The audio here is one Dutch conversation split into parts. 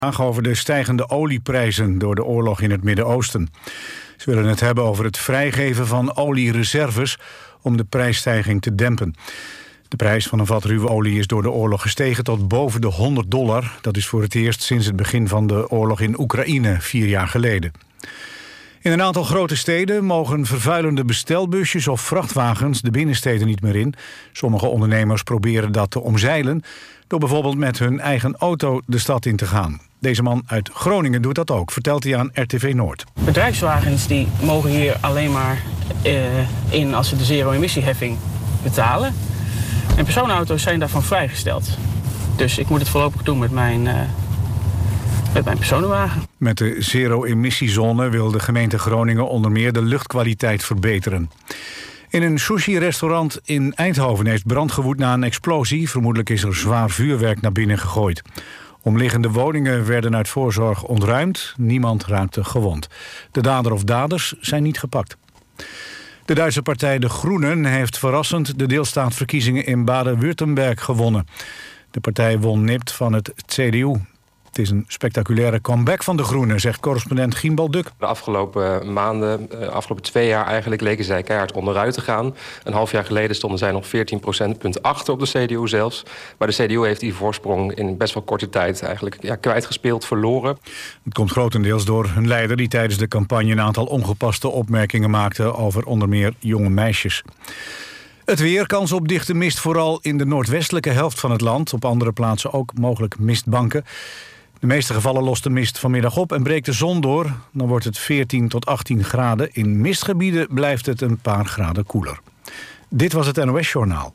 over de stijgende olieprijzen door de oorlog in het Midden-Oosten. Ze willen het hebben over het vrijgeven van oliereserves om de prijsstijging te dempen. De prijs van een vat ruwe olie is door de oorlog gestegen tot boven de $100. Dat is voor het eerst sinds het begin van de oorlog in Oekraïne 4 jaar geleden. In een aantal grote steden mogen vervuilende bestelbusjes of vrachtwagens de binnensteden niet meer in. Sommige ondernemers proberen dat te omzeilen door bijvoorbeeld met hun eigen auto de stad in te gaan. Deze man uit Groningen doet dat ook, vertelt hij aan RTV Noord. Bedrijfswagens die mogen hier alleen maar in als ze de zero-emissieheffing betalen. En personenauto's zijn daarvan vrijgesteld. Dus ik moet het voorlopig doen met mijn personenwagen. Met de zero-emissiezone wil de gemeente Groningen onder meer de luchtkwaliteit verbeteren. In een sushi-restaurant in Eindhoven heeft brand gewoed na een explosie. Vermoedelijk is er zwaar vuurwerk naar binnen gegooid. Omliggende woningen werden uit voorzorg ontruimd. Niemand raakte gewond. De dader of daders zijn niet gepakt. De Duitse partij De Groenen heeft verrassend de deelstaatverkiezingen in Baden-Württemberg gewonnen. De partij won nipt van het CDU. Het is een spectaculaire comeback van De Groenen, zegt correspondent Giembal Duk. De afgelopen maanden, afgelopen 2 jaar eigenlijk, leken zij keihard onderuit te gaan. Een half jaar geleden stonden zij nog 14 procentpunt achter op de CDU zelfs. Maar de CDU heeft die voorsprong in best wel korte tijd eigenlijk kwijtgespeeld, verloren. Het komt grotendeels door hun leider die tijdens de campagne een aantal ongepaste opmerkingen maakte over onder meer jonge meisjes. Het weer, kans op dichte mist, vooral in de noordwestelijke helft van het land. Op andere plaatsen ook mogelijk mistbanken. De meeste gevallen lost de mist vanmiddag op en breekt de zon door. Dan wordt het 14 tot 18 graden. In mistgebieden blijft het een paar graden koeler. Dit was het NOS Journaal.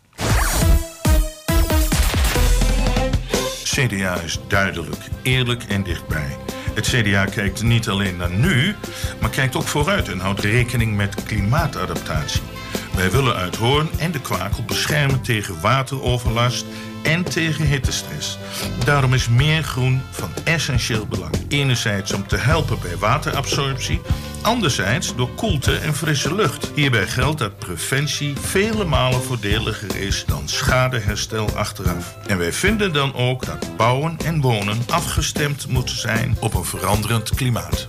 CDA is duidelijk, eerlijk en dichtbij. Het CDA kijkt niet alleen naar nu, maar kijkt ook vooruit en houdt rekening met klimaatadaptatie. Wij willen Uithoorn en de Kwakel beschermen tegen wateroverlast en tegen hittestress. Daarom is meer groen van essentieel belang. Enerzijds om te helpen bij waterabsorptie, anderzijds door koelte en frisse lucht. Hierbij geldt dat preventie vele malen voordeliger is dan schadeherstel achteraf. En wij vinden dan ook dat bouwen en wonen afgestemd moeten zijn op een veranderend klimaat.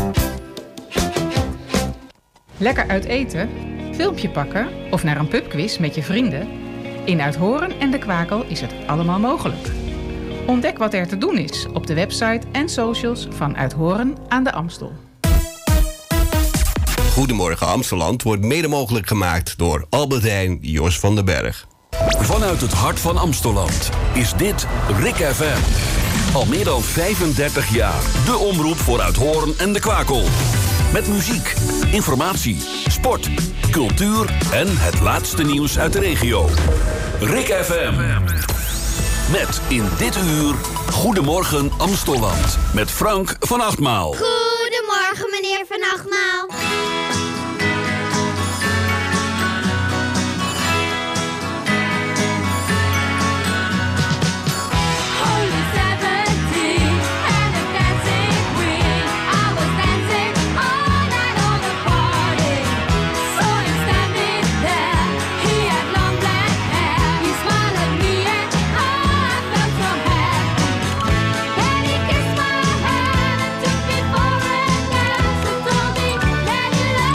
Lekker uit eten, filmpje pakken of naar een pubquiz met je vrienden? In Uithoorn en de Kwakel is het allemaal mogelijk. Ontdek wat er te doen is op de website en socials van Uithoorn aan de Amstel. Goedemorgen Amsteland wordt mede mogelijk gemaakt door Albert Heijn Jos van den Berg. Vanuit het hart van Amsteland is dit RIK FM. Al meer dan 35 jaar de omroep voor Uithoorn en de Kwakel. Met muziek, informatie, sport, cultuur en het laatste nieuws uit de regio. RIK FM. Met in dit uur Goedemorgen Amsteland. Met Frank van Achtmaal. Goedemorgen meneer van Achtmaal. Let it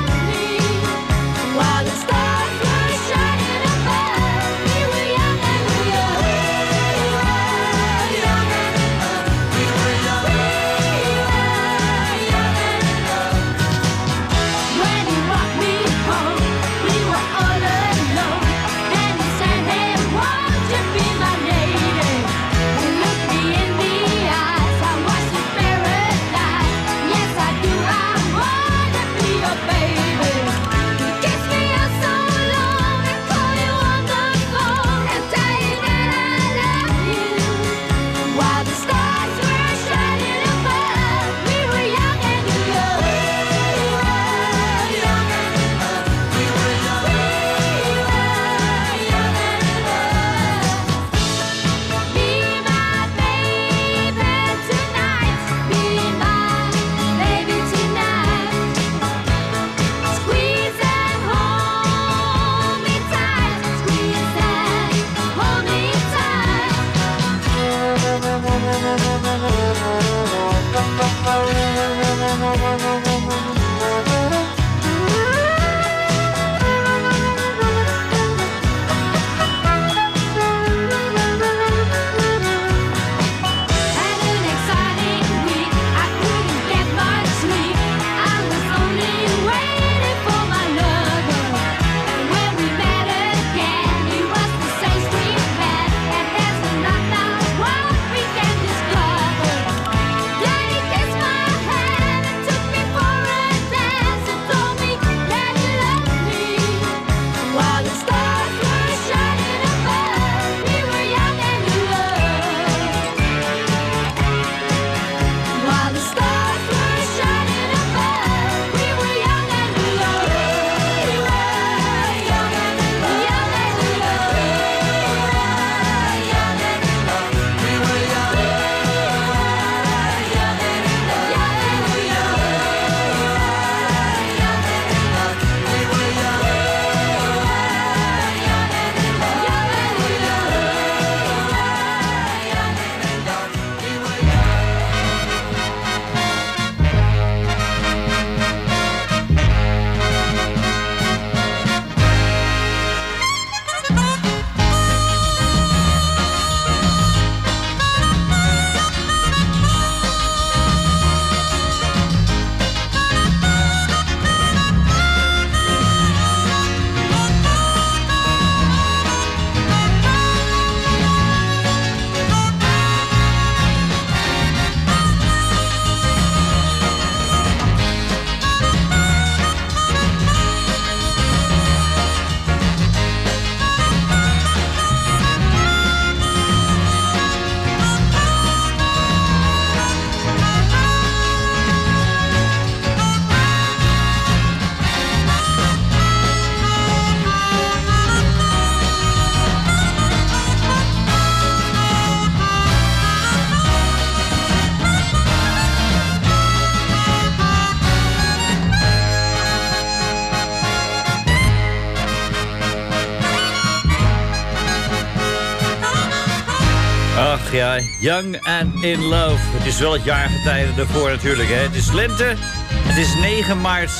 Ach ja, Young and in Love. Het is wel het jaargetijde ervoor natuurlijk. Hè. Het is lente. Het is 9 maart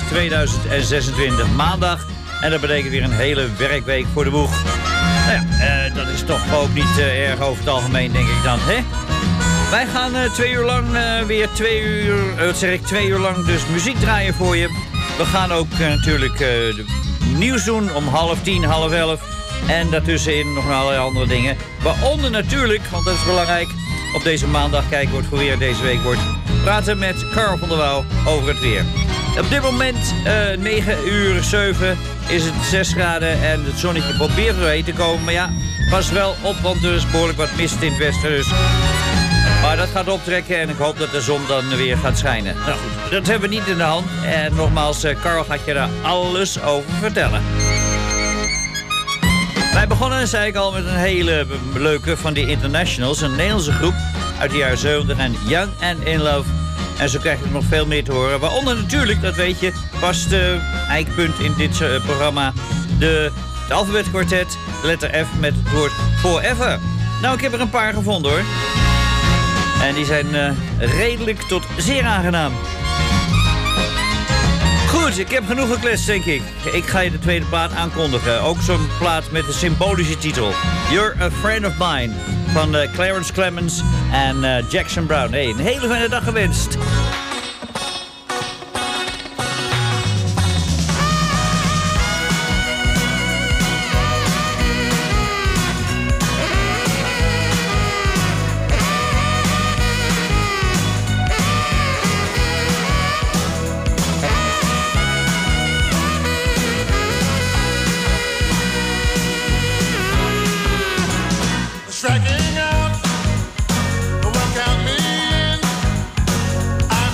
2026, maandag. En dat betekent weer een hele werkweek voor de boeg. Nou ja, dat is toch ook niet erg over het algemeen, denk ik dan. Hè? Wij gaan 2 uur lang weer 2 uur lang dus muziek draaien voor je. We gaan ook natuurlijk nieuws doen om 9:30, 10:30. En daartussenin nog allerlei andere dingen. Waaronder natuurlijk, want dat is belangrijk, op deze maandag kijken wat voor weer deze week wordt. Praten met Carl van der Wouw over het weer. Op dit moment 9:07 is het 6 graden en het zonnetje probeert er doorheen te komen. Maar ja, pas wel op, want er is behoorlijk wat mist in het westen. Dus. Maar dat gaat optrekken en ik hoop dat de zon dan weer gaat schijnen. Nou goed, dat hebben we niet in de hand. En nogmaals, Carl gaat je daar alles over vertellen. Wij begonnen, zei ik al, met een hele leuke van die Internationals. Een Nederlandse groep uit de jaren 70 en Young and in Love. En zo krijg je nog veel meer te horen. Waaronder natuurlijk, dat weet je, was de eikpunt in dit programma. Het alfabetkwartet, de letter F met het woord Forever. Nou, ik heb er een paar gevonden hoor. En die zijn redelijk tot zeer aangenaam. Goed, ik heb genoeg gekletst, denk ik. Ik ga je de tweede plaat aankondigen. Ook zo'n plaat met een symbolische titel. You're a Friend of Mine. Van Clarence Clemens en Jackson Brown. Hey, een hele fijne dag gewenst. Striking out, well count me in. I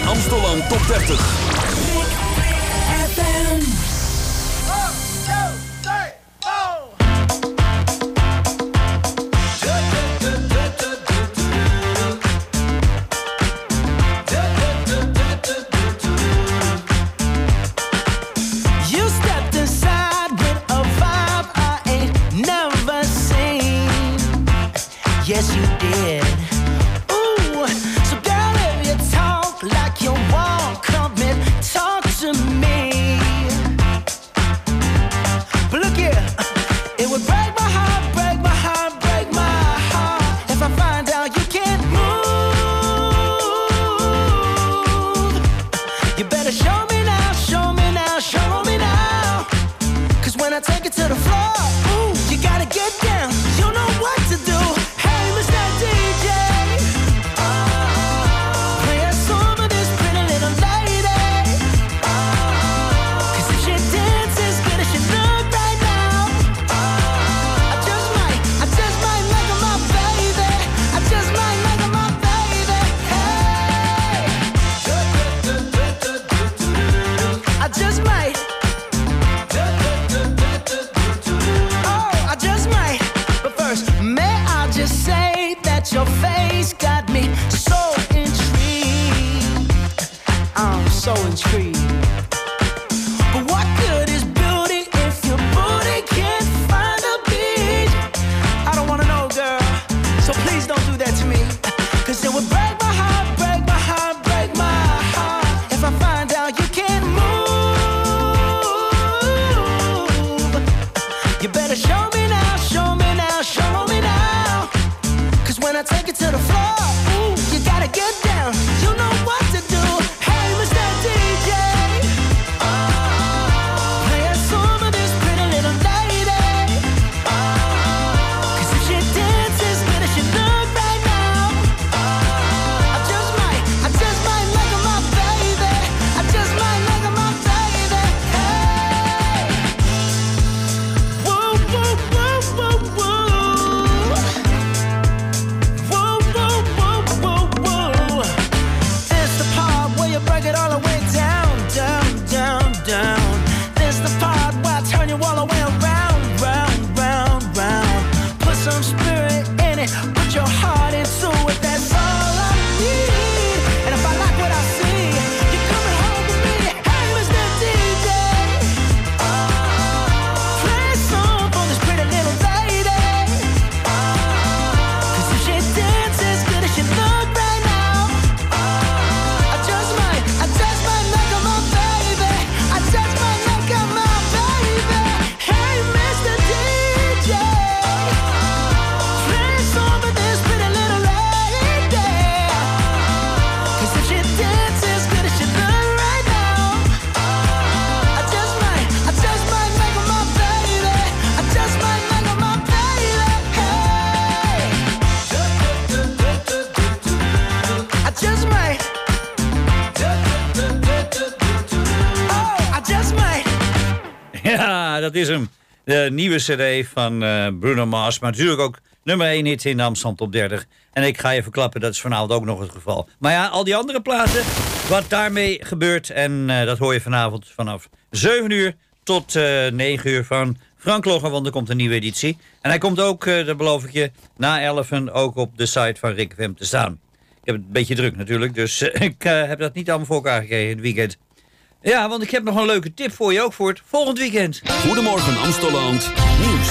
Amsterdam Top 30. Yes, you did. Ooh, so girl, if you talk like you walk, come and talk to me. But look here, it would break my heart, break my heart, break my heart if I find out you can't move. You better show me now, show me now, show me now. 'Cause when I take it to the floor, ooh, you gotta get down. You know what to do. Your face got me so intrigued. I'm so intrigued. But what good is beauty if your booty can't find a beat? I don't wanna know, girl. So please don't do that to me. 'Cause it would break my heart, break my heart, break my heart if I find out you can't move. You better show me now, show me now, show me now. When I take it to the floor, ooh, you gotta get down. You know what to do. Hey, Mr. DJ, play a song for this pretty little lady. 'Cause if she dances good as she look right now, I just might make her my baby. I just might make her my baby. Hey, woo, woo, woo, woo, woo. Break it all the way down, down, down, down. This the part where I turn you all the way around, round, round, round. Put some spirit in it, put your heart into it. That's all I need. And if I like what I see, you're coming home with me. Hey, Mr. DJ, play a song for this pretty little lady. 'Cause if she dances good as she look right now, I just might make her my baby. I just might make her my baby. Hey, Mr. DJ, play a song for this pretty little lady. 'Cause if she dances good as she look right now, I just might make her my baby. I just might make her my baby. Hey, I just might. Ja, dat is hem. De nieuwe cd van Bruno Mars. Maar natuurlijk ook nummer 1 hit in de Amsterdam Top 30. En ik ga je verklappen, dat is vanavond ook nog het geval. Maar ja, al die andere platen, wat daarmee gebeurt. En dat hoor je vanavond vanaf 7 uur tot 9 uur van Frank Logger. Want er komt een nieuwe editie. En hij komt ook, dat beloof ik je, na 11 ook op de site van Rick FM te staan. Ik heb het een beetje druk natuurlijk. Dus ik heb dat niet allemaal voor elkaar gekregen in het weekend. Ja, want ik heb nog een leuke tip voor je, ook voor het volgend weekend. Goedemorgen Amsterdam nieuws.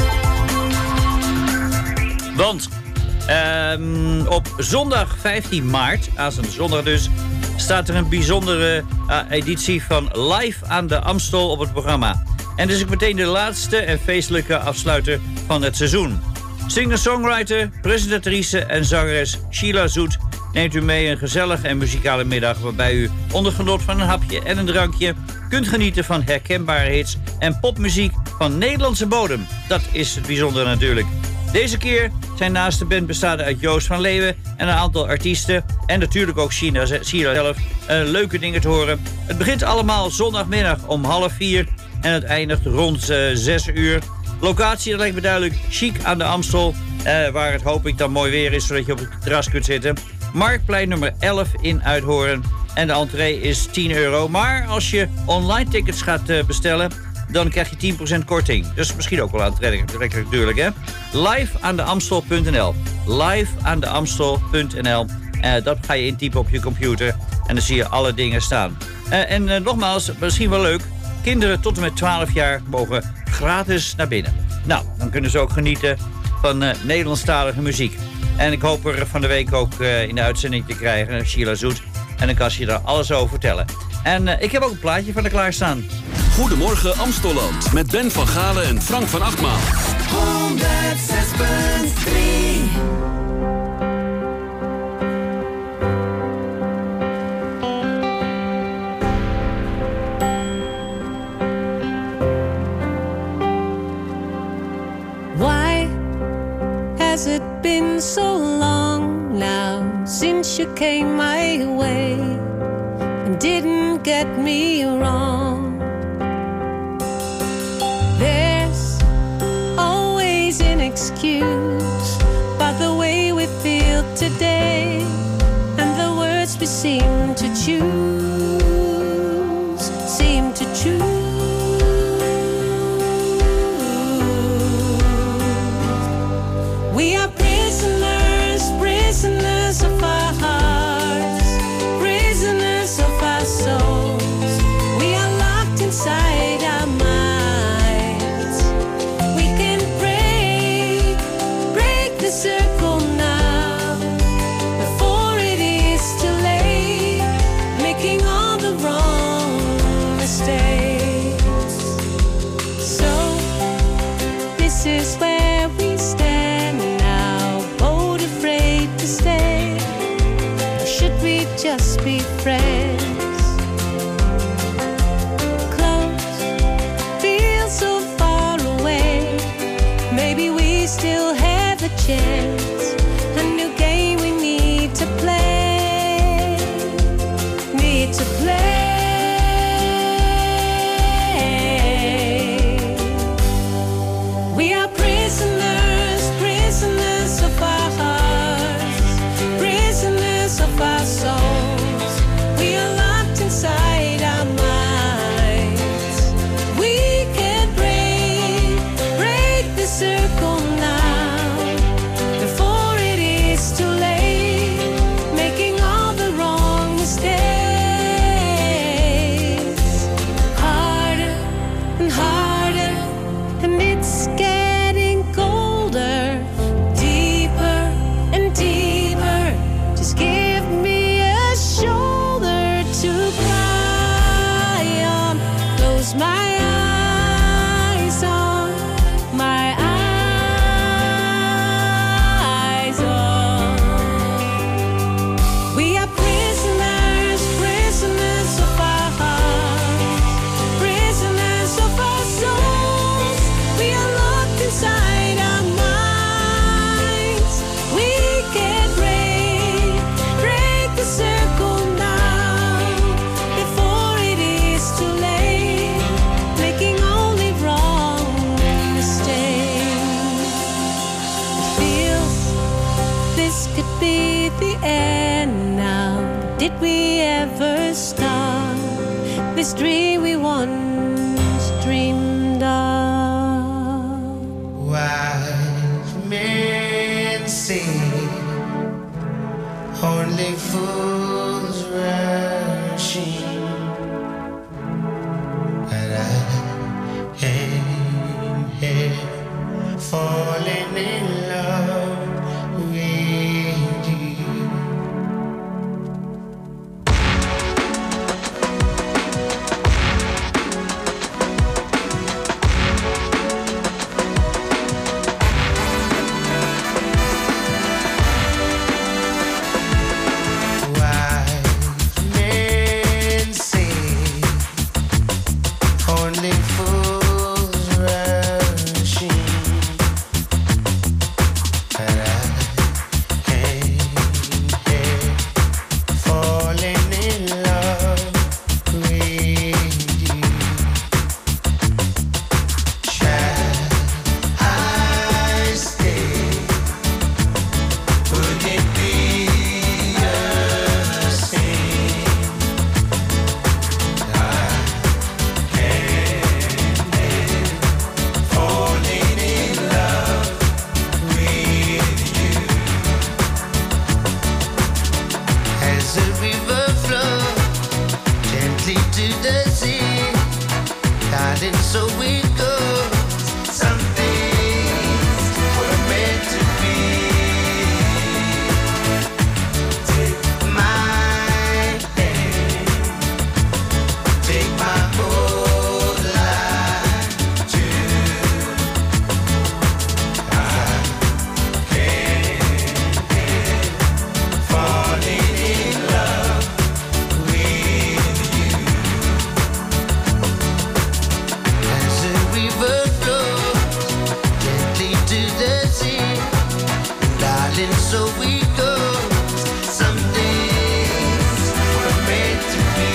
Want op zondag 15 maart, aanstaande zondag dus, staat er een bijzondere editie van Live aan de Amstel op het programma. En dus ook meteen de laatste en feestelijke afsluiter van het seizoen. Singer-songwriter, presentatrice en zangeres Sheila Zoet neemt u mee een gezellige en muzikale middag waarbij u onder genot van een hapje en een drankje kunt genieten van herkenbare hits en popmuziek van Nederlandse bodem. Dat is het bijzondere natuurlijk. Deze keer zijn naast de band bestaande uit Joost van Leeuwen en een aantal artiesten en natuurlijk ook Sheila zelf leuke dingen te horen. Het begint allemaal zondagmiddag om 3:30 en het eindigt rond 6 uur. Locatie, dat lijkt me duidelijk, Chic aan de Amstel, waar het hoop ik dan mooi weer is zodat je op het terras kunt zitten. Marktplein nummer 11 in Uithoorn. En de entree is €10. Maar als je online tickets gaat bestellen, dan krijg je 10% korting. Dus misschien ook wel aantrekkelijk natuurlijk, hè? Live aan de Amstel.nl. Live aan de Amstel.nl. Dat ga je intypen op je computer. En dan zie je alle dingen staan. En nogmaals, misschien wel leuk. Kinderen tot en met 12 jaar mogen gratis naar binnen. Nou, dan kunnen ze ook genieten van Nederlandstalige muziek. En ik hoop er van de week ook in de uitzending te krijgen, Sheila Zoet. En dan kan ze je daar alles over vertellen. En ik heb ook een plaatje van haar klaarstaan. Goedemorgen Amstelland met Ben van Galen en Frank van Achtmaal. 106.3. Why has it been so long now since you came my way and didn't get me wrong? There's always an excuse about the way we feel today and the words we seem to choose. We are prisoners of our hearts, prisoners of our souls. We are locked inside our minds. We can break the circle now before it is too late, making all the wrong mistakes. So this is where we stand now, both afraid to stay. Or should we just be friends? Close, feel so far away. Maybe we still have a chance. A new game we need to play. Need to play. We are prisoners of our hearts, prisoners of our souls. We are locked inside our minds. We can break the circle now before it is too late, making all the wrong mistakes. Harder and harder, and it's getting colder, deeper and deeper. Just give me a shoulder to cry on. Close my eyes on, my eyes on. We are prisoners of our hearts, prisoners of our souls. We are locked inside our minds. We can break the circle now before it is too late, making only wrong mistakes. It feels this could be the end now. Did we ever start this dream we once dreamed of? Wise men say only fools rush in, and I am here falling in love with you. Only fools rushing, as the river flows gently to the sea, darling, so it goes. Some things were meant to be. Take my hand, take my whole life too. I can't falling in love with you. As the river flows gently to the sea, darling, so it goes. Some things were meant to be.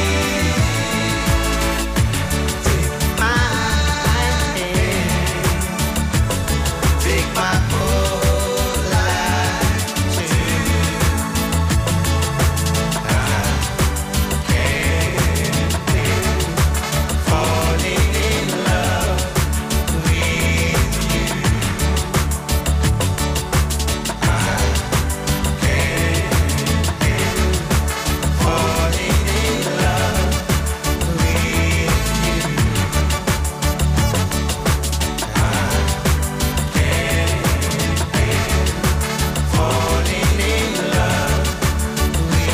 Take my hand, take my whole life too. I can't falling in love with you. I can't falling in love with you. I can't falling in love with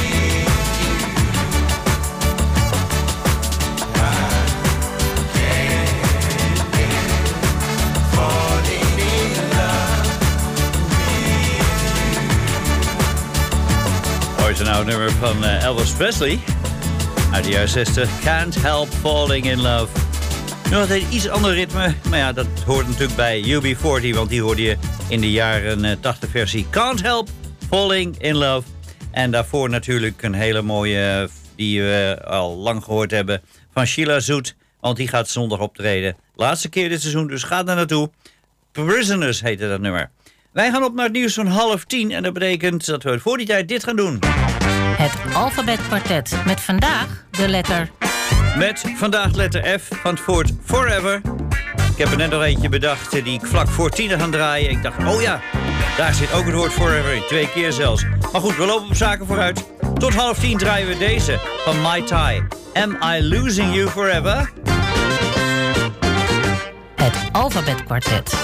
Ooit een oud nummer van Elvis Presley. Uit de jaren 60. Can't Help Falling in Love. Nu had hij iets ander ritme. Maar ja, dat hoort natuurlijk bij UB40. Want die hoorde je in de jaren 80 versie. Can't Help Falling in Love. En daarvoor natuurlijk een hele mooie, die we al lang gehoord hebben, van Sheila Zoet. Want die gaat zondag optreden. Laatste keer dit seizoen, dus ga daar naartoe. Prisoners heette dat nummer. Wij gaan op naar het nieuws van 9:30. En dat betekent dat we voor die tijd dit gaan doen. Het alfabetkwartet met vandaag de letter... Met vandaag letter F van het woord Forever. Ik heb er net nog eentje bedacht die ik vlak voor 10 ga draaien. Ik dacht, oh ja, daar zit ook het woord Forever in. 2 keer zelfs. Maar goed, we lopen op zaken vooruit. Tot 9:30 draaien we deze van Mai Tai. Am I Losing You Forever? Het alfabetkwartet.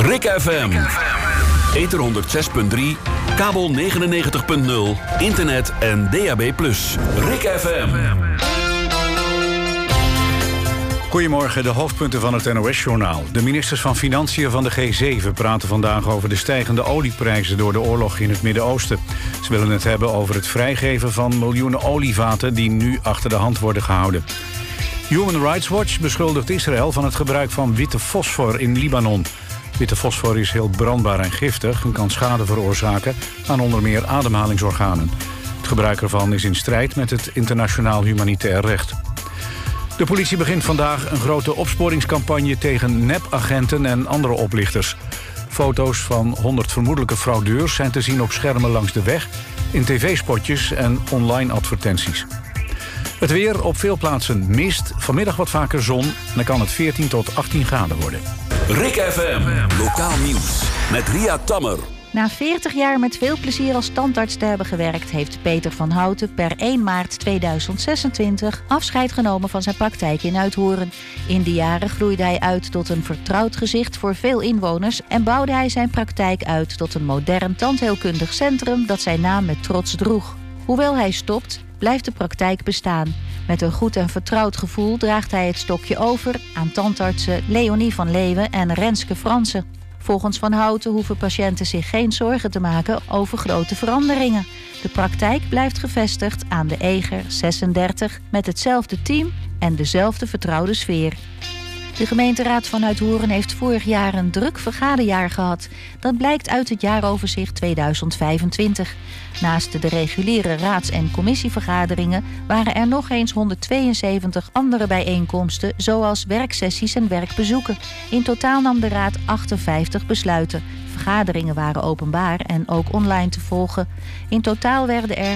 Rick FM. Ether 106.3, kabel 99.0, internet en DAB+. Rick FM. Goedemorgen, de hoofdpunten van het NOS-journaal. De ministers van Financiën van de G7 praten vandaag over de stijgende olieprijzen door de oorlog in het Midden-Oosten. Ze willen het hebben over het vrijgeven van miljoenen olievaten die nu achter de hand worden gehouden. Human Rights Watch beschuldigt Israël van het gebruik van witte fosfor in Libanon. Witte fosfor is heel brandbaar en giftig en kan schade veroorzaken aan onder meer ademhalingsorganen. Het gebruik ervan is in strijd met het internationaal humanitair recht. De politie begint vandaag een grote opsporingscampagne tegen nepagenten en andere oplichters. Foto's van 100 vermoedelijke fraudeurs zijn te zien op schermen langs de weg, in tv-spotjes en online advertenties. Het weer, op veel plaatsen mist, vanmiddag wat vaker zon en dan kan het 14 tot 18 graden worden. Rick FM, lokaal nieuws met Ria Tammer. Na 40 jaar met veel plezier als tandarts te hebben gewerkt, heeft Peter van Houten per 1 maart 2026 afscheid genomen van zijn praktijk in Uithoren. In die jaren groeide hij uit tot een vertrouwd gezicht voor veel inwoners en bouwde hij zijn praktijk uit tot een modern tandheelkundig centrum dat zijn naam met trots droeg. Hoewel hij stopt, blijft de praktijk bestaan. Met een goed en vertrouwd gevoel draagt hij het stokje over aan tandartsen Leonie van Leeuwen en Renske Fransen. Volgens Van Houten hoeven patiënten zich geen zorgen te maken over grote veranderingen. De praktijk blijft gevestigd aan de Eger 36 met hetzelfde team en dezelfde vertrouwde sfeer. De gemeenteraad van Uithoren heeft vorig jaar een druk vergaderjaar gehad. Dat blijkt uit het jaaroverzicht 2025. Naast de reguliere raads- en commissievergaderingen waren er nog eens 172 andere bijeenkomsten, zoals werksessies en werkbezoeken. In totaal nam de raad 58 besluiten. Vergaderingen waren openbaar en ook online te volgen. In totaal werden er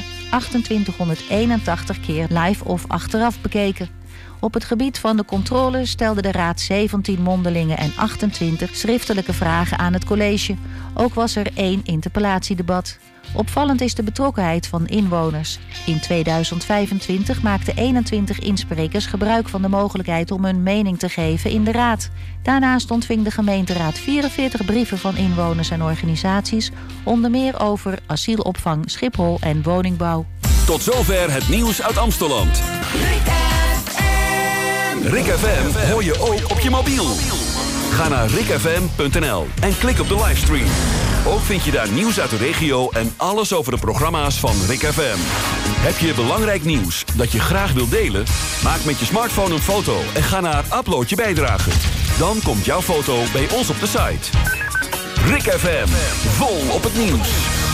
2881 keer live of achteraf bekeken. Op het gebied van de controle stelde de raad 17 mondelinge en 28 schriftelijke vragen aan het college. Ook was er 1 interpellatiedebat. Opvallend is de betrokkenheid van inwoners. In 2025 maakten 21 insprekers gebruik van de mogelijkheid om hun mening te geven in de raad. Daarnaast ontving de gemeenteraad 44 brieven van inwoners en organisaties, onder meer over asielopvang, Schiphol en woningbouw. Tot zover het nieuws uit Amsteland. Rick FM hoor je ook op je mobiel. Ga naar rickfm.nl en klik op de livestream. Ook vind je daar nieuws uit de regio en alles over de programma's van Rick FM. Heb je belangrijk nieuws dat je graag wilt delen? Maak met je smartphone een foto en ga naar Upload je bijdrage. Dan komt jouw foto bij ons op de site. Rick FM, vol op het nieuws.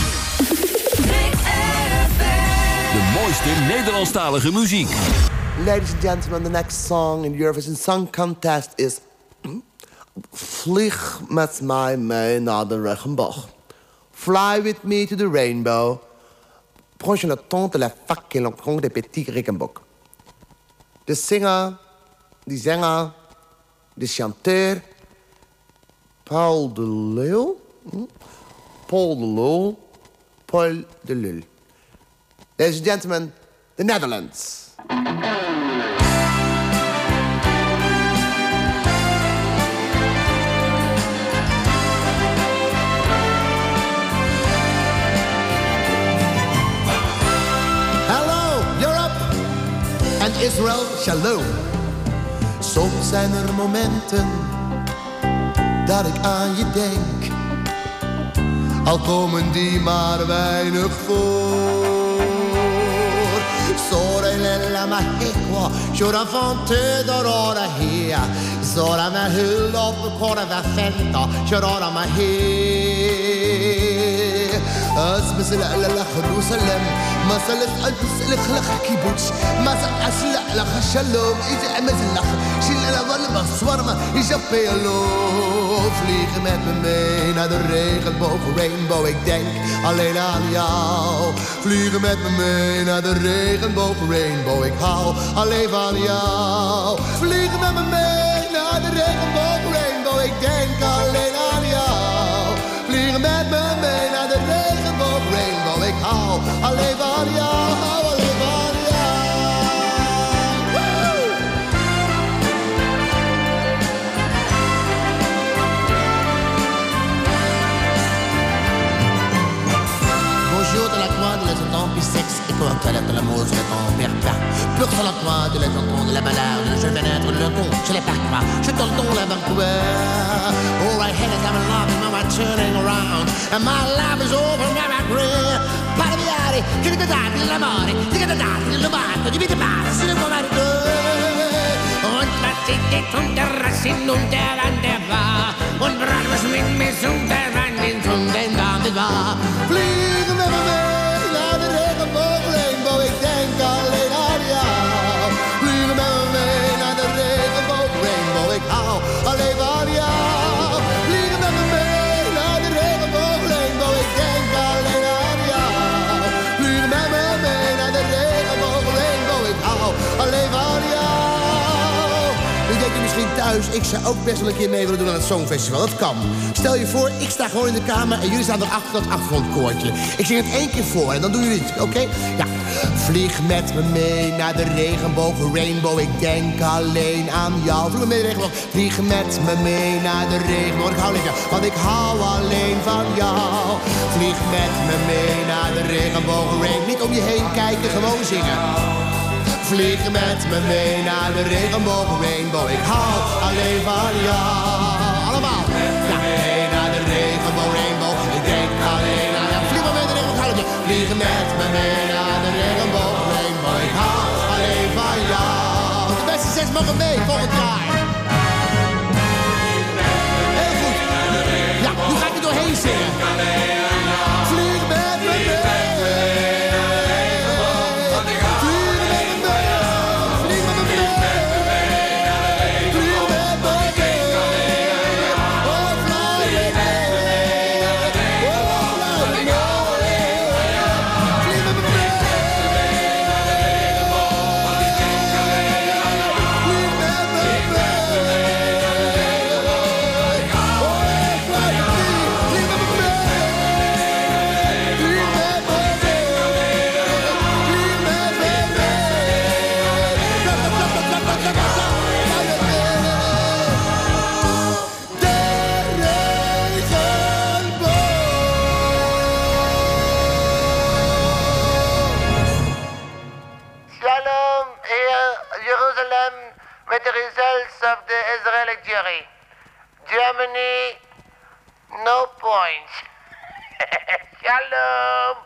De mooiste Nederlandstalige muziek. Ladies and gentlemen, the next song in the Eurovision Song Contest is Vlieg met mij mee naar de regenboog. Fly with me to the rainbow. Prends je le temps de la fac et l'encontre des petits regenboog. De zanger, de chanteur, Paul de Leeuw. Paul de Leeuw. Ladies and gentlemen, the Netherlands. Israël, shalom. Soms zijn er momenten dat ik aan je denk, al komen die maar weinig voor. Sorella ma hekwa, jora vante dorora hea, zora ma hul op kora va fenta, jora ma he. أسبس لك الرسلم ما سلت ألبس لك خلق كيبوتش ما سأسلق لك الشلوم إذا أمز لك شيل أنا ظل بصور ما يجبي اللوف vliegen met me mee naar de regenboog, rainbow. Ik denk alleen aan jou. Vliegen met me mee naar de regenboog, rainbow. Ik hou alleen van jou. Vliegen met me mee naar de regenboog, rainbow. Ik denk alleen aan jou. Vliegen met me mee naar de regenboog, rainbow. Ik hou alleen van jou, hou alleen van jou. Woo! toi, toilette de l'amour sur ton père. Pur sur le toit de la tonton de la balade, je vais naître le ton, je les perds pas, je te le don la Vancouver. All I had is I'm in love, and I'm turning around, and my life is over, now I'm green. Paraviare, che ti date l'amore, che ti date l'umato, di vita pazza, se ne può marito. Und was ich geht unter Rassin und der Wand der war, und Brand was mit mir zum der Wand in zum den Wand war. Vliegen met me mee naar de regenboog rainbow, ik denk alleen aan jou. Vliegen met me mee naar de regenboog rainbow, ik hou alleen van jou. Vliegen met me mee naar de regenboog rainbow, ik denk alleen aan jou. Vliegen met me mee naar de regenboog rainbow, ik hou alleen van jou. Nu denk je misschien thuis, ik zou ook best wel een keer mee willen doen aan het Songfestival. Dat kan. Stel je voor, ik sta gewoon in de kamer en jullie staan erachter dat achtergrondkoortje. Ik zing het 1 keer voor en dan doen jullie het, oké? Ja. Vlieg met me mee naar de regenboog rainbow, ik denk alleen aan jou. Vlieg met me mee naar de regenboog, vlieg met me mee naar de regenboog. Ik hou alleen van jou, want ik hou alleen van jou. Vlieg met me mee naar de regenboog rainbow. Niet om je heen kijken, gewoon zingen. Vlieg met me mee naar de regenboog rainbow, ik hou alleen van jou. Allemaal. Ja, mee naar de regenboog rainbow, ik denk alleen aan jou. Vlieg maar mee naar de regenboog, hou je. Vlieg met me mee naar de regenboog rainbow, ik hou alleen van jou. De beste 6 mogen mee volgend jaar. Heel goed. Ja, nu ga ik er doorheen zingen. Vlieg met me mee. Germany, no points. Shalom.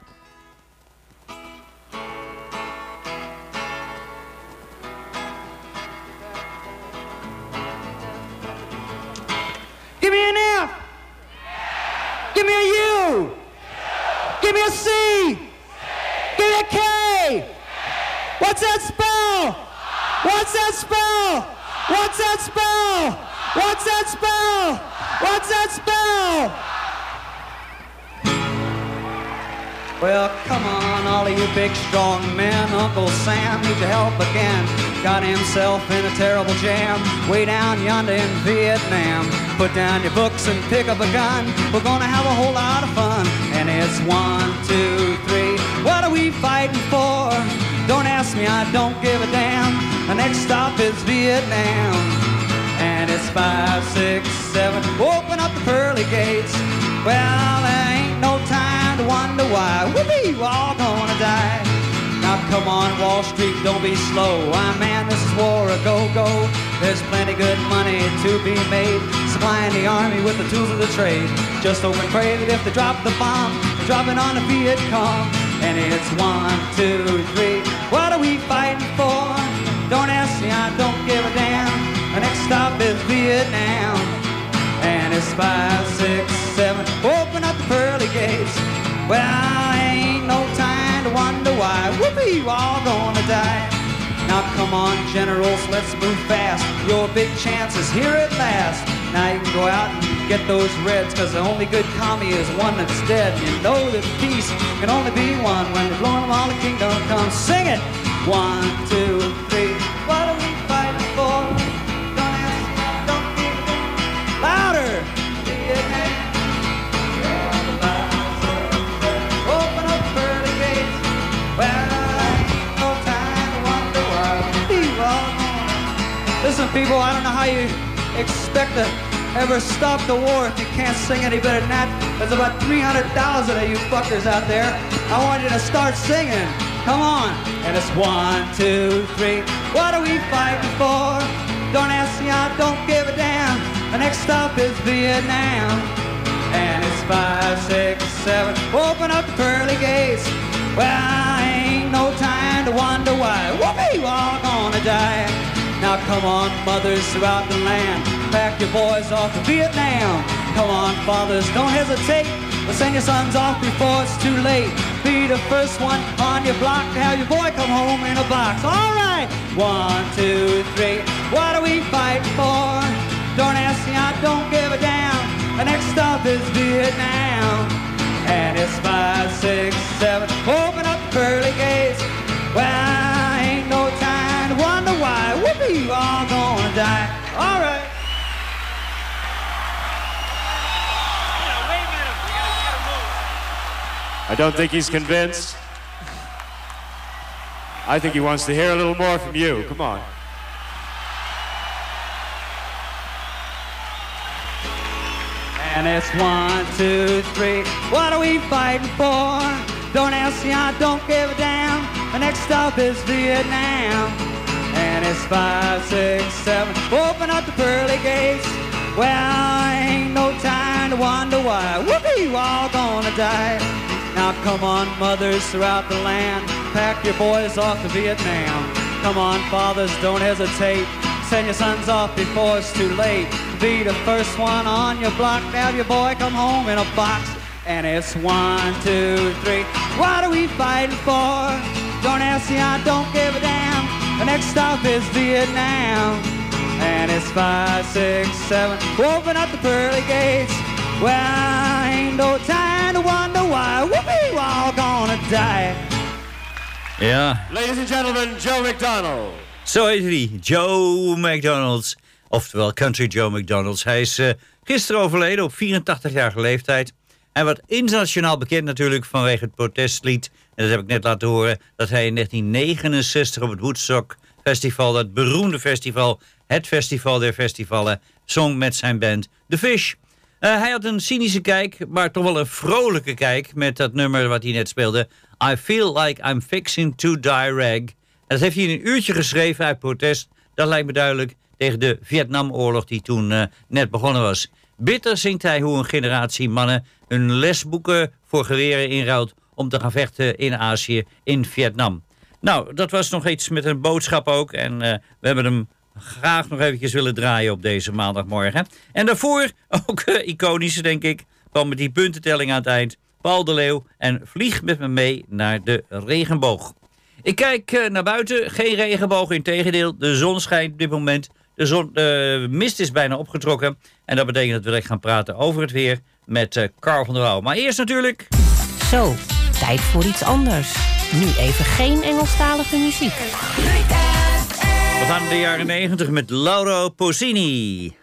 Give me an F. Give me a U. Give me a C. Give me a K. What's that spell? What's that spell? What's that spell? What's that spell? What's that spell? Well, come on, all of you big, strong men. Uncle Sam needs your help again. Got himself in a terrible jam way down yonder in Vietnam. Put down your books and pick up a gun. We're gonna have a whole lot of fun. And it's 1, 2, 3. What are we fighting for? Don't ask me, I don't give a damn. The next stop is Vietnam. And it's 5, 6, 7. Open up the pearly gates. Well, there ain't no time to wonder why. Whoopee, we're all gonna die. Now come on, Wall Street, don't be slow. Man, this is war a go-go. There's plenty good money to be made, supplying the army with the tools of the trade. Just hope and pray that if they drop the bomb, they're dropping on the Viet Cong. And it's 1, 2, 3. What are we fighting for? Don't ask me, I don't give a damn. The next stop is Vietnam. And it's 5, 6, 7. Open up the pearly gates. Well, ain't no time to wonder why. Whoopee, we're all gonna die. Now come on, generals, let's move fast. Your big chance is here at last. Now you can go out and get those reds, cause the only good commie is one that's dead. You know that peace can only be one when they've blown them all, the kingdom comes. Sing it! 1, 2, 3. What are we fighting for? Don't ask me, don't give a damn. Louder! Open up pearly gates. Well, ain't no time to wonder why. Listen, people, I don't know how you expect to ever stop the war if you can't sing any better than that. There's about 300,000 of you fuckers out there. I want you to start singing. Come on. And it's 1, 2, 3. What are we fighting for? Don't ask me, I don't give a damn. The next stop is Vietnam. And it's 5, 6, 7. Open up the pearly gates. Well, ain't no time to wonder why. Whoopee, we're all gonna die. Now come on, mothers throughout the land, pack your boys off to Vietnam. Come on, fathers, don't hesitate. But send your sons off before it's too late. Be the first one on your block to have your boy come home in a box. All right, 1, 2, 3. What are we fighting for? Don't ask me, I don't give a damn. The next stop is Vietnam. And it's 5, 6, 7. Open up the pearly gates. Well, ain't no time to wonder why. Whoopee, we're all gonna die. All right. I don't think he's convinced. I think he wants to hear a little more from you. Come on. And it's 1, 2, 3. What are we fighting for? Don't ask me, I don't give a damn. The next stop is Vietnam. And it's 5, 6, 7. Open up the pearly gates. Well, ain't no time to wonder why. Whoopee, we're all gonna die. Now come on, mothers throughout the land, pack your boys off to Vietnam. Come on, fathers, don't hesitate. Send your sons off before it's too late. Be the first one on your block to have your boy come home in a box. And it's 1, 2, 3. What are we fighting for? Don't ask me, I don't give a damn. The next stop is Vietnam. And it's 5, 6, 7. Open up the pearly gates. Well, ain't no time to wonder why. Whoopee, we're all gonna die. Ja. Ladies and gentlemen, Joe McDonald. Zo heet hij, Joe McDonald. Oftewel Country Joe McDonald. Hij is gisteren overleden op 84-jarige leeftijd. Hij werd internationaal bekend natuurlijk vanwege het protestlied. En dat heb ik net laten horen. Dat hij in 1969 op het Woodstock Festival, dat beroemde festival, het festival der festivalen, zong met zijn band The Fish. Hij had een cynische kijk, maar toch wel een vrolijke kijk met dat nummer wat hij net speelde. I feel like I'm fixing to die rag. En dat heeft hij in een uurtje geschreven uit protest. Dat lijkt me duidelijk tegen de Vietnamoorlog die toen net begonnen was. Bitter zingt hij hoe een generatie mannen hun lesboeken voor geweren inruilt om te gaan vechten in Azië, in Vietnam. Nou, dat was nog iets met een boodschap ook. En we hebben hem graag nog eventjes willen draaien op deze maandagmorgen. En daarvoor, ook iconisch denk ik, kwam met die puntentelling aan het eind, Paul de Leeuw en Vlieg met me mee naar de regenboog. Ik kijk naar buiten, geen regenboog, integendeel. De zon schijnt op dit moment. De mist is bijna opgetrokken. En dat betekent dat we direct gaan praten over het weer met Carl van der Wouw. Maar eerst natuurlijk... Zo, tijd voor iets anders. Nu even geen Engelstalige muziek. We gaan in de jaren 90 met Lauro Pausini.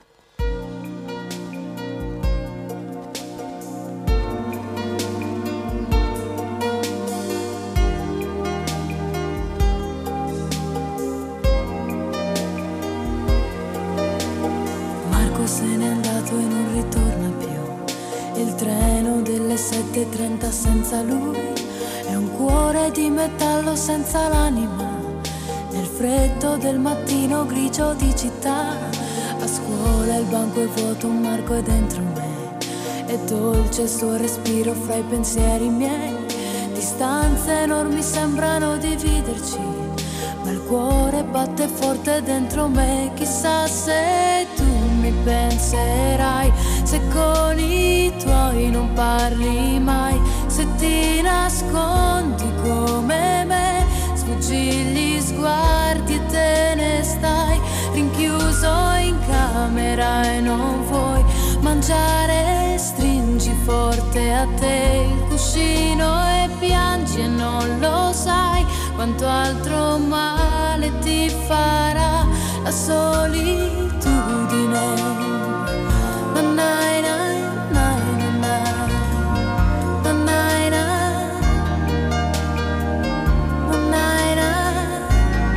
Marco se n'è andato e non ritorna più. Il treno delle 7:30 senza lui è un cuore di metallo senza l'anima. Nel freddo del mattino grigio di città, a scuola il banco è vuoto, un Marco è dentro me. È dolce il suo respiro fra i pensieri miei. Distanze enormi sembrano dividerci, ma il cuore batte forte dentro me. Chissà se tu mi penserai, se con i tuoi non parli mai, se ti nascondi come me, sfuggi gli sguardi e te ne stai rinchiuso in camera e non vuoi mangiare, stringi forte a te il cuscino e piangi e non lo sai quanto altro male ti farà la solitudine.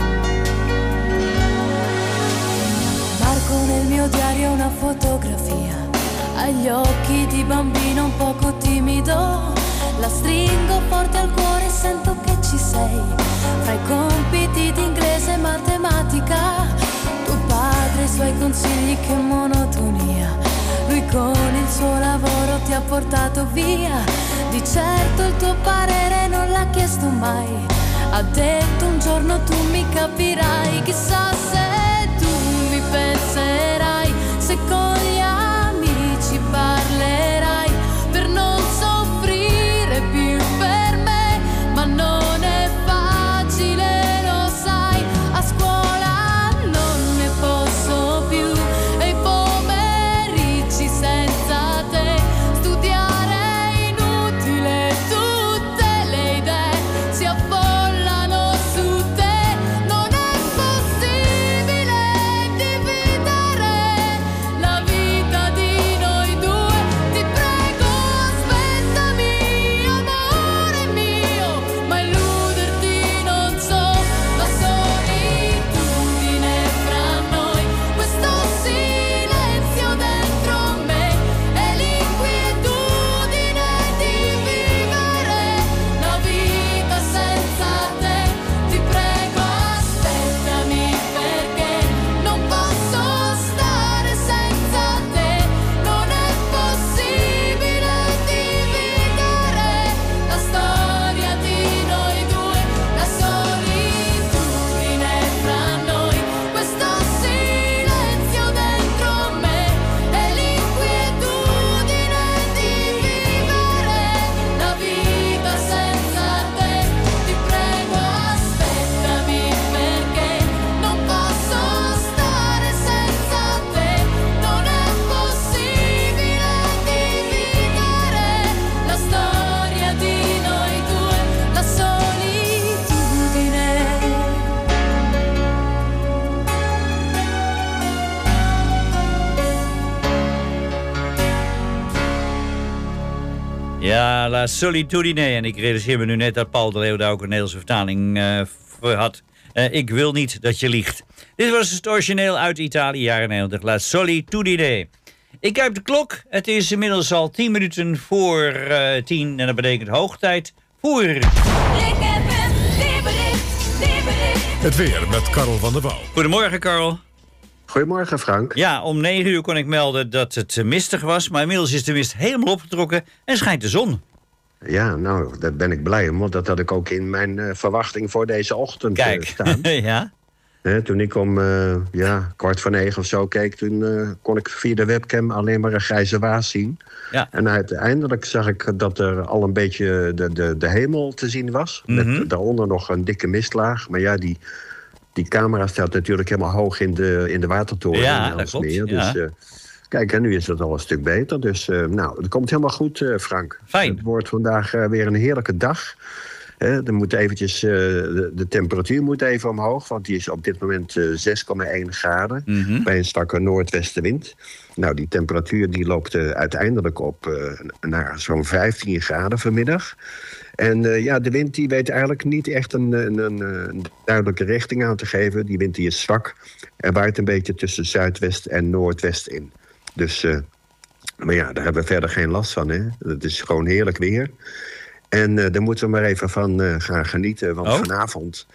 Marco nel mio diario una fotografia occhi di bambino un poco timido. La stringo forte al cuore e sento che ci sei. Fra i compiti di inglese e matematica, tuo padre, i suoi consigli, che monotonia. Lui con il suo lavoro ti ha portato via. Di certo il tuo parere non l'ha chiesto mai. Ha detto un giorno tu mi capirai. Chissà se tu mi penserai, se con gli amici parlerai, per non soffrire più per me. Ma non è facile, lo sai, a scuola non ne posso più. E i pomeriggi senza te, studiare è inutile, tutte le idee si affollano su te. Non è possibile dividere la vita di noi due. Ti prego, aspettami, amore mio, ma illuderti non so. La solitudine fra noi, questo silenzio dentro me, e l'inquietudine di vivere la vita senza te. Ti prego, aspettami, perché non posso stare senza te. Non è possibile dividere la storia di noi due. La solitudine fra noi, questo silenzio dentro me, e l'inquietudine di vivere la vita senza te. Ti prego, aspettami, perché non posso stare senza te. Non è possibile dividere la storia di noi due. La solitudine. Ja, La Solitudine. En ik realiseer me nu net dat Paul de Leeuw daar ook een Nederlandse vertaling voor had. Ik wil niet dat je liegt. Dit was het origineel uit Italië, jaren 90. La Solitudine. Ik kijk de klok. Het is inmiddels al 10 minuten voor 10. En dat betekent hoogtijd voor... Het weer met Karel van der Wouw. Goedemorgen, Karel. Goedemorgen, Frank. Ja, om 9 uur kon ik melden dat het mistig was. Maar inmiddels is de mist helemaal opgetrokken en schijnt de zon. Ja, nou, daar ben ik blij om. Want dat had ik ook in mijn verwachting voor deze ochtend staan. Ja. Toen ik om 8:45 of zo keek, toen kon ik via de webcam alleen maar een grijze waas zien. Ja. En uiteindelijk zag ik dat er al een beetje de hemel te zien was. Met daaronder nog een dikke mistlaag. Maar ja, die camera staat natuurlijk helemaal hoog in de watertoren. Ja, dat klopt. Dus kijk, en nu is het al een stuk beter. Dus nou, het komt helemaal goed, Frank. Fijn. Het wordt vandaag weer een heerlijke dag. Er moet eventjes, de temperatuur moet even omhoog, want die is op dit moment 6,1 graden bij een strakke noordwestenwind. Nou, die temperatuur die loopt uiteindelijk op naar zo'n 15 graden vanmiddag. En de wind die weet eigenlijk niet echt een duidelijke richting aan te geven. Die wind die is zwak en waait een beetje tussen zuidwest en noordwest in. Dus, maar ja, daar hebben we verder geen last van, hè. Het is gewoon heerlijk weer. En daar moeten we maar even van gaan genieten. Want vanavond,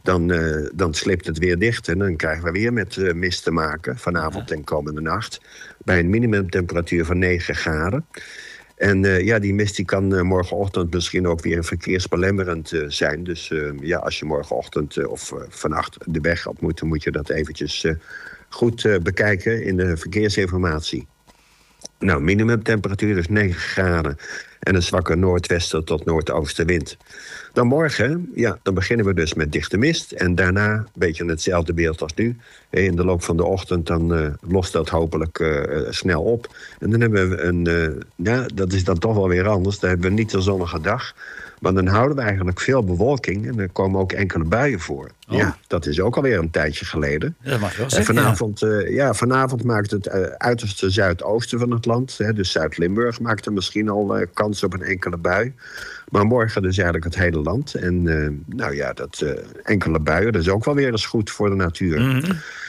dan slipt het weer dicht. En dan krijgen we weer met mist te maken. Vanavond en komende nacht. Bij een minimumtemperatuur van 9 graden. En die mist die kan morgenochtend misschien ook weer verkeersbelemmerend zijn. Dus als je morgenochtend of vannacht de weg op moet, dan moet je dat eventjes goed bekijken in de verkeersinformatie. Nou, minimumtemperatuur is 9 graden. En een zwakke noordwesten tot noordoostenwind. Dan morgen, dan beginnen we dus met dichte mist. En daarna een beetje hetzelfde beeld als nu. In de loop van de ochtend dan lost dat hopelijk snel op. En dan hebben we dat is dan toch wel weer anders. Dan hebben we niet een zonnige dag. Maar dan houden we eigenlijk veel bewolking. En er komen ook enkele buien voor. Oh. Ja, dat is ook alweer een tijdje geleden. Dat mag wel zeggen, vanavond maakt het uiterste zuidoosten van het land. Dus Zuid-Limburg maakt er misschien al kans op een enkele bui. Maar morgen dus eigenlijk het hele land. En enkele buien, dat is ook wel weer eens goed voor de natuur.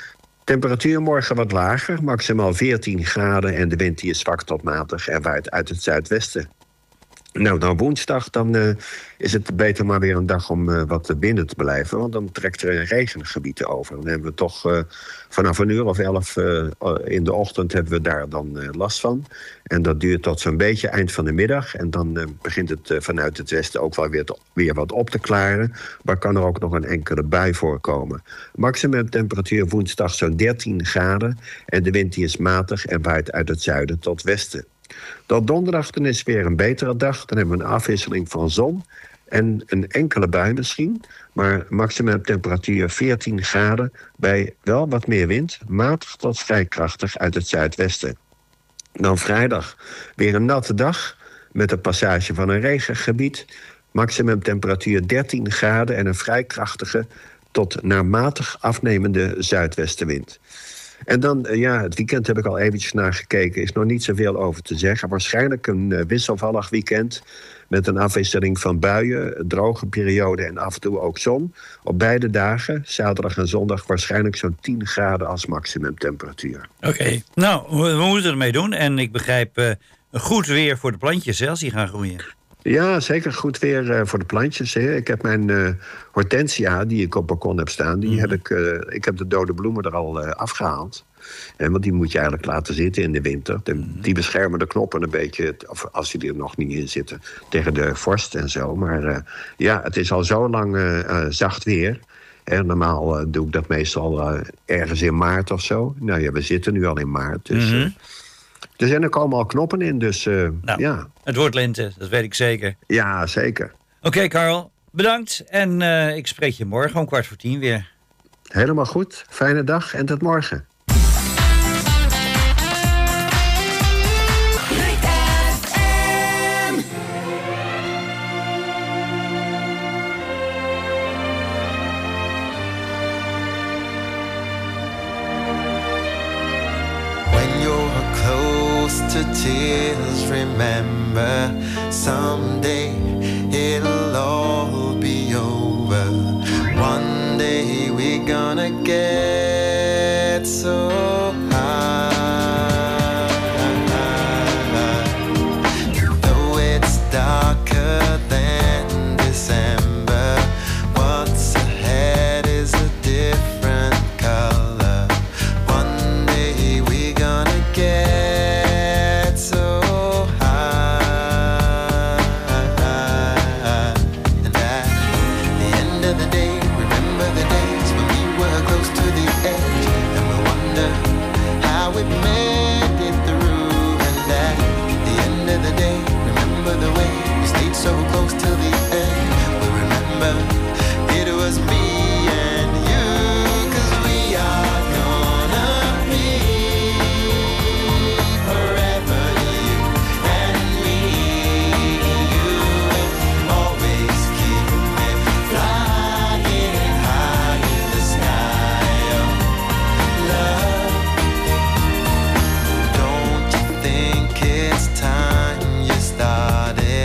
Temperatuur morgen wat lager, maximaal 14 graden... en de wind die is zwak tot matig en waait uit het zuidwesten. Nou, dan woensdag, dan is het beter maar weer een dag om wat binnen te blijven. Want dan trekt er een regengebied over. Dan hebben we toch vanaf 11 in de ochtend hebben we daar dan last van. En dat duurt tot zo'n beetje eind van de middag. En dan begint het vanuit het westen ook wel weer wat op te klaren. Maar kan er ook nog een enkele bui voorkomen. Maximum temperatuur woensdag zo'n 13 graden. En de wind die is matig en waait uit het zuiden tot westen. Dan donderdag dan is weer een betere dag. Dan hebben we een afwisseling van zon en een enkele bui misschien. Maar maximum temperatuur 14 graden bij wel wat meer wind. Matig tot vrij krachtig uit het zuidwesten. Dan vrijdag weer een natte dag met de passage van een regengebied. Maximum temperatuur 13 graden en een vrij krachtige tot naar matig afnemende zuidwestenwind. En dan, het weekend heb ik al eventjes naar gekeken. Is nog niet zoveel over te zeggen. Waarschijnlijk een wisselvallig weekend met een afwisseling van buien, droge periode en af en toe ook zon. Op beide dagen, zaterdag en zondag, waarschijnlijk zo'n 10 graden als maximumtemperatuur. Oké. Nou, we moeten ermee doen. En ik begrijp goed weer voor de plantjes, hè, als die gaan groeien. Ja, zeker goed weer voor de plantjes. Hè. Ik heb mijn hortensia, die ik op balkon heb staan... die heb ik heb de dode bloemen er al afgehaald. Want die moet je eigenlijk laten zitten in de winter. Die beschermen de knoppen een beetje, of als die er nog niet in zitten... tegen de vorst en zo. Maar het is al zo lang zacht weer... Normaal doe ik dat meestal ergens in maart of zo. Nou ja, we zitten nu al in maart, dus... Er zijn er komen al knoppen in, dus ja. Het wordt lente, dat weet ik zeker. Ja, zeker. Oké, Karl, bedankt. En ik spreek je morgen om 9:45 weer. Helemaal goed. Fijne dag en tot morgen. To tears, remember someday it'll all be over. One day we're gonna get so high. Though it's darker than December, what's ahead is a different color. One day we're gonna get so close till the end. We remember it was me and you, 'cause we are gonna be forever, you and me. You will always keep me flying high in the sky of love. Don't you think it's time you started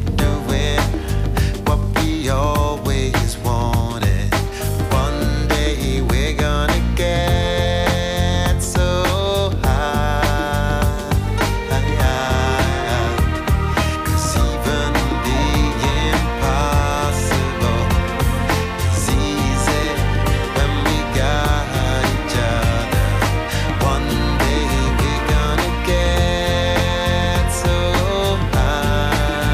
always wanted? One day we're gonna get so high. 'Cause even the impossible is easy when we got each other. One day we're gonna get so high.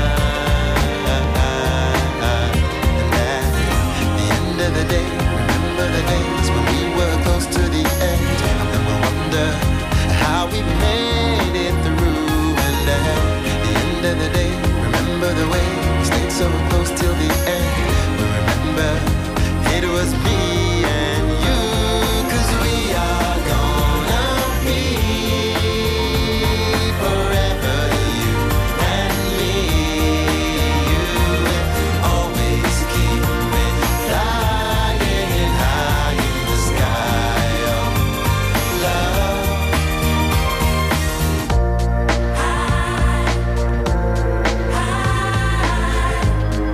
The day, remember the days when we were close to the end, and then we'll wonder how we made it through. And at the end of the day, remember the way we stayed so close till the end. We remember it was me and you, 'cause we are gonna be forever, you and me. You will always keep me flying high in the sky of love. High, high,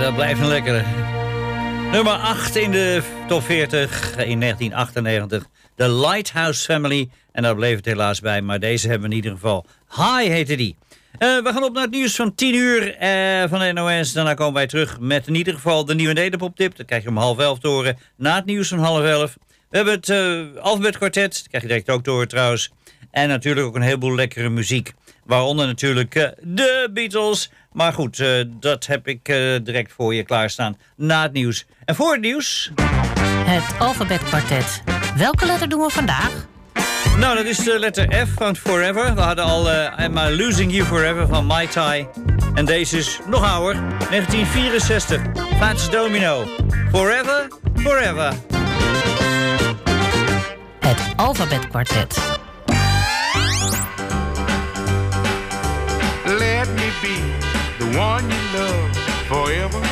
dat blijft een lekkere. Nummer 8 in de top 40 in 1998. The Lighthouse Family. En daar bleef het helaas bij, maar deze hebben we in ieder geval. Hi heette die. We gaan op naar het nieuws van 10 uur van de NOS. Daarna komen wij terug met in ieder geval de nieuwe Nederpop-tip. Dat krijg je om 10:30 te horen. Na het nieuws van 10:30. We hebben het alfabetkwartet. Dat krijg je direct ook te horen trouwens. En natuurlijk ook een heleboel lekkere muziek. Waaronder natuurlijk de Beatles. Maar goed, dat heb ik direct voor je klaarstaan na het nieuws. En voor het nieuws... Het alfabetkwartet. Welke letter doen we vandaag? Nou, dat is de letter F van Forever. We hadden al I'm Losing You Forever van Mai Tai. En deze is nog ouder, 1964. Fats Domino. Forever, Forever. Het alfabetkwartet. Let me be the one you love forever.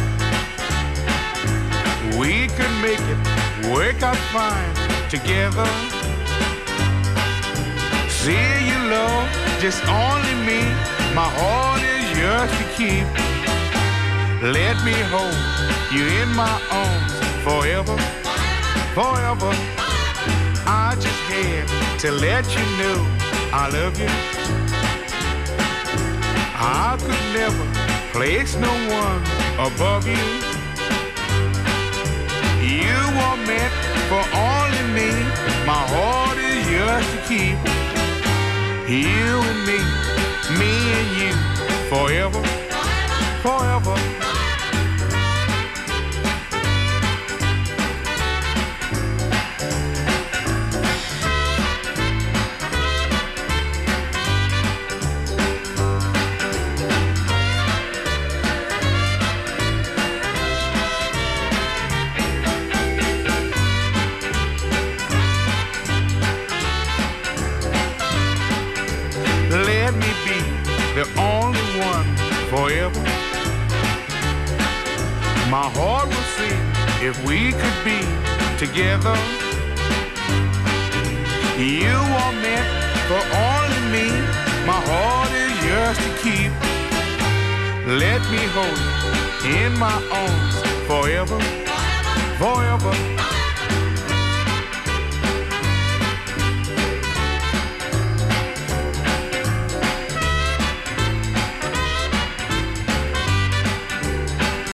We could make it work out fine together. See you love just only me. My heart is yours to keep. Let me hold you in my arms forever, forever. I just had to let you know I love you. I could never place no one above you. You were meant for only me. My heart is yours to keep. You and me and you, forever, forever. Let me be the only one forever. My heart will sing if we could be together. You are meant for only me. My heart is yours to keep. Let me hold you in my arms forever, forever.